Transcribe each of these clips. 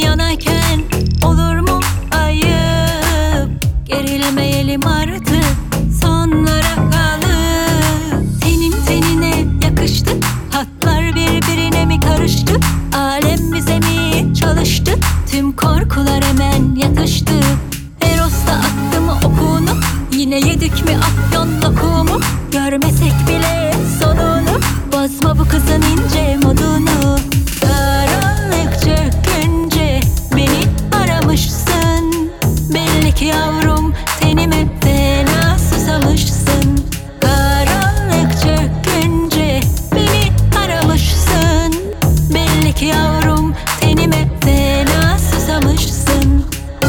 yanayken olur mu ayıp? Gerilmeyelim artık, sonlara kalıp. Tenim tenine yakıştı, hatlar birbirine mi karıştı? Alem bize mi çalıştı? Tüm korkular hemen yatıştı. Eros'ta attı mı okunu? Yine yedik mi afyon lokumu? Görmesek bile sonunu, bozma bu kızın ince modunu. Karanlık çökünce beni aramışsın. Belli ki yavrum tenime fena susamışsın. Karanlık çökünce beni aramışsın. Belli ki yavrum tenime fena susamışsın.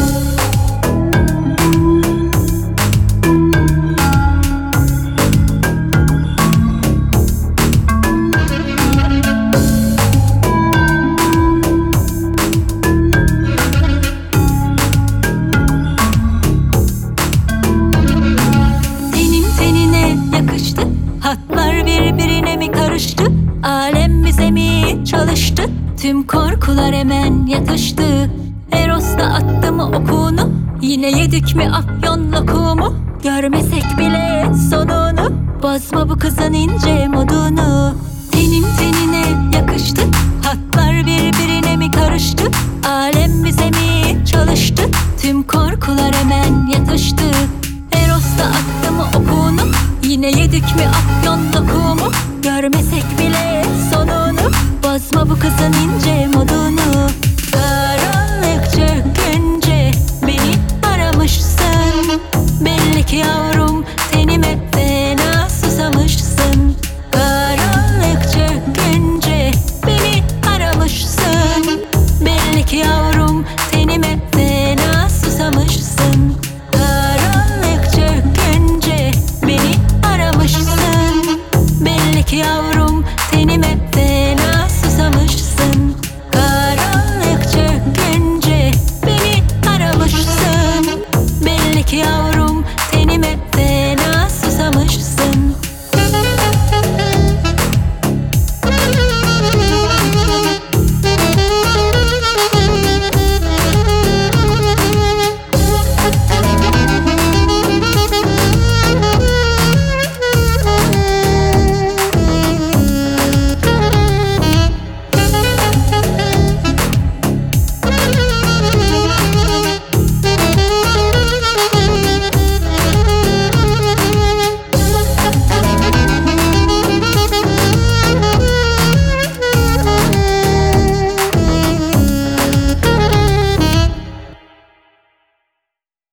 Yakıştı, hatlar birbirine mi karıştı? Alem bize mi çalıştı? Tüm korkular hemen yatıştı. Eros'ta attı mı okunu? Yine yedik mi afyon lokumu? Görmesek bile sonunu, bozma bu kızın ince modunu. Tenim tenine yakıştı, hatlar birbirine mi karıştı? Alem bize mi çalıştı? Tüm korkular hemen yatıştı. Eros'ta attı mı okunu? Yine yedik mi afyon lokumu? Görmesek bile sonunu, bozma bu kızın ince modunu.